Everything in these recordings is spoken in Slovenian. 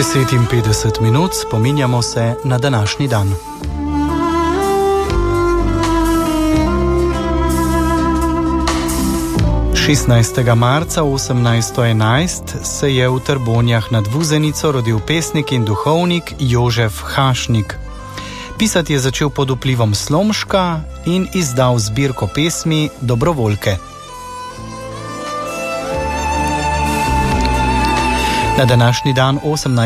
10:50 spominjamo se na današnji dan. Marca 1811 se je v Trbonjah nad Vuzenico rodil pesnik in duhovnik Jožef Hašnik. Pisati je začel pod vplivom Slomška in izdal zbirko pesmi Dobrovoljke. Na današnji dan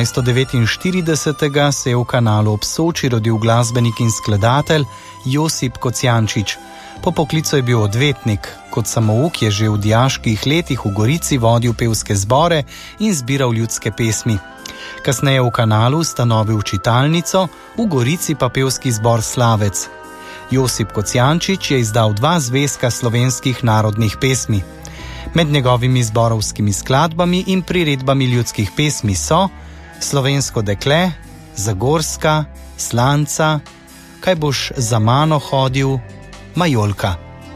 1849 se je v Kanalu ob Soči rodil glasbenik in skladatelj Josip Kocijančič. Po poklicu je bil odvetnik, kot samouk je že v dijaških letih v Gorici vodil pevske zbore in zbiral ljudske pesmi. Kasneje v Kanalu ustanovil čitalnico, v Gorici pa pevski zbor Slavec. Josip Kocijančič je izdal 2 zvezka slovenskih narodnih pesmi. Med njegovimi zborovskimi skladbami in priredbami ljudskih pesmi so Slovensko dekle, Zagorska, Slanca, Kaj boš za mano hodil, Majolka.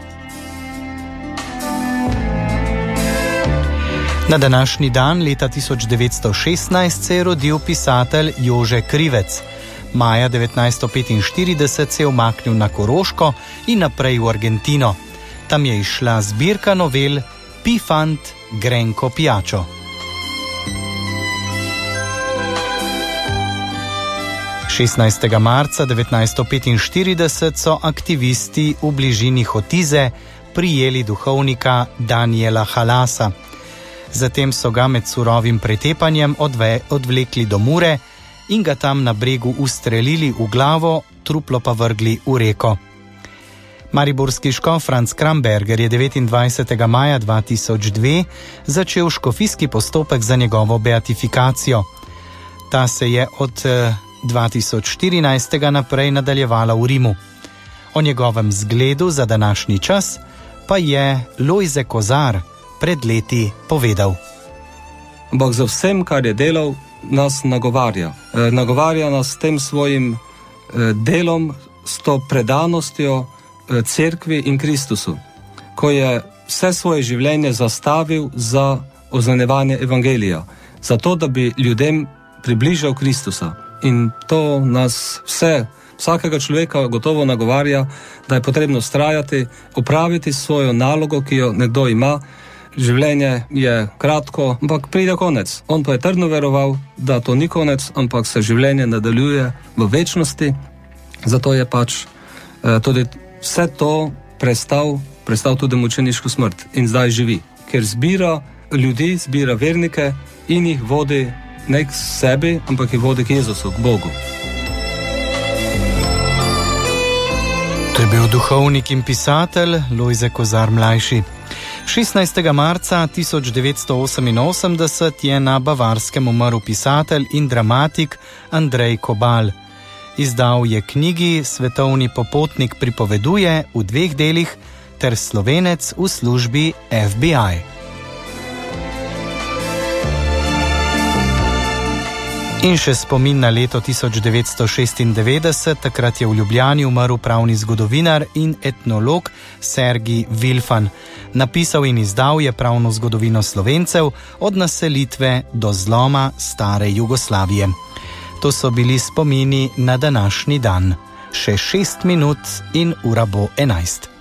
Na današnji dan leta 1916 se je rodil pisatelj Jože Krivec. Maja 1945 se je umaknil na Koroško in naprej v Argentino. Tam je izšla zbirka novel Pi fant grenko pijačo. Marca 1945 so aktivisti v bližini Hotize prijeli duhovnika Daniela Halasa. Zatem so ga med surovim pretepanjem odvlekli do Mure in ga tam na bregu ustrelili v glavo, truplo pa vrgli v reko. Mariborski škof Franc Kramberger je 29. maja 2002 začel škofijski postopek za njegovo beatifikacijo. Ta se je od 2014. naprej nadaljevala v Rimu. O njegovem zgledu za današnji čas pa je Lojze Kozar pred leti povedal. Bog za vsem, kar je delal, nas nagovarja. Nagovarja nas s tem svojim delom, s to predanostjo cerkvi in Kristusu, ko je vse svoje življenje zastavil za oznanjevanje evangelija, zato da bi ljudem približal Kristusa. In to nas vsakega človeka gotovo nagovarja, da je potrebno vztrajati, opraviti svojo nalogo, ki jo nekdo ima. Življenje je kratko, ampak pride konec. On pa je trdno veroval, da to ni konec, ampak se življenje nadaljuje v večnosti. Zato je tudi vse to prestal tudi mučeniško smrt in zdaj živi, ker zbira ljudi, zbira vernike in jih vodi ne k sebi, ampak jih vodi k Jezusu, k Bogu. To je bil duhovnik in pisatelj Lojze Kozar mlajši. 16. marca 1988 je na Bavarskem umrl pisatelj in dramatik Andrej Kobal. Izdal je knjigi Svetovni popotnik pripoveduje v 2 delih ter Slovenec v službi FBI. In še spomin na leto 1996, takrat je v Ljubljani umrl pravni zgodovinar in etnolog Sergij Vilfan. Napisal in izdal je pravno zgodovino Slovencev od naselitve do zloma stare Jugoslavije. To so bili spomini na današnji dan. Še 6 minut in ura bo 11.